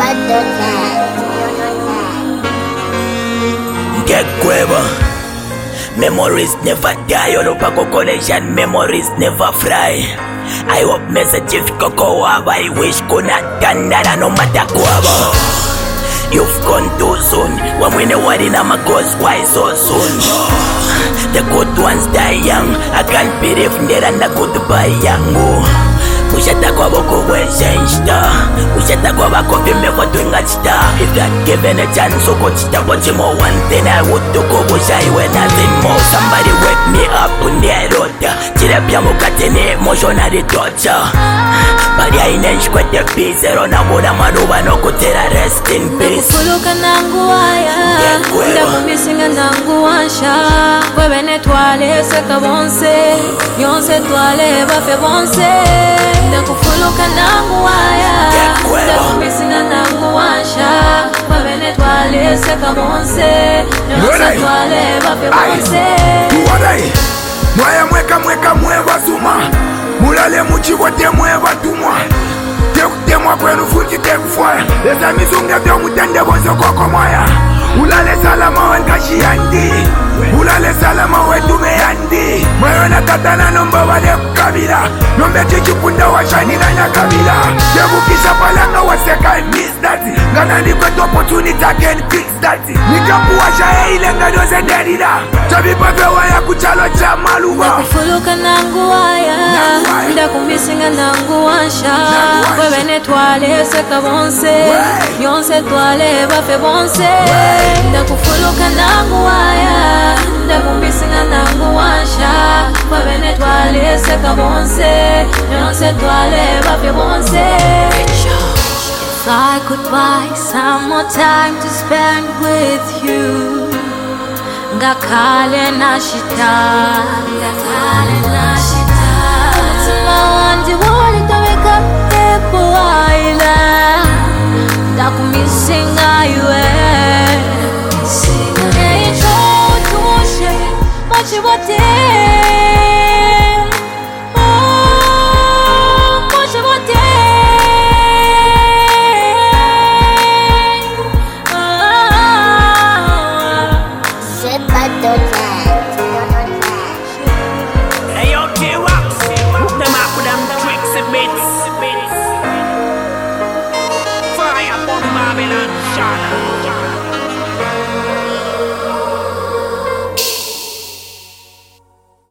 Get Cueva. Memories never die, all of Paco College and memories never fry. I hope messages Coco I wish could not done that no matter Cueva. You've gone too soon. When we know what in my ghost, why so soon? The good ones die young. I can't believe they're not goodbye young. Ushata kwa boko weshenshta. Ushata kwa bako vime kwa twingachta. If you're given a chance so go chita watch more. One thing I would do go shy when nothing more. Somebody wake me up on the rota. Chile pia mukatene emotionally torture. Bali hainenshi kwete peace. Rona muda maruba no kutera rest in peace. Nakufuluka nangu waya. Ndakumisinga nangu wansha. Wewe netwale seka bonse. Yonse twale bafe bonse. Nakufuluka nangu waya. Ndakumisinga nangu wansha. Wewe netwale seka bonse. Yonse twale bafe bonse. Tuwadai mwaya mweka mweva suma. Mulale muchivote mweva tumwa. Temwa kwenu futi tekufwaya. Lesa mizunga vya mutende bonzo koko mwaya. Ulale salama wenkashi yandi. Ulale salama wetume yandi. Mwayona katana nomba wale kabila. Nombe chichipunda washanina nya kabila. Jebu kisha palanga waseka I miss that. Ngana ni kwetu opportunity I can fix that. Nikapu washa ile ngado zenderida. Chabi pape waya kuchalo cha maluwa. Nakufuluka nangu waya. Ndakumisinga nangu wansha. Wewe netwale seka bonse. Yonse twale bafe bonse. Ndakufuluka nangu waya. Ndakumisinga nangu wansha. Wewe netwale seka bonse. Yonse twale bafe bonse. If I could buy some more time to spend with you, ngakale na shita.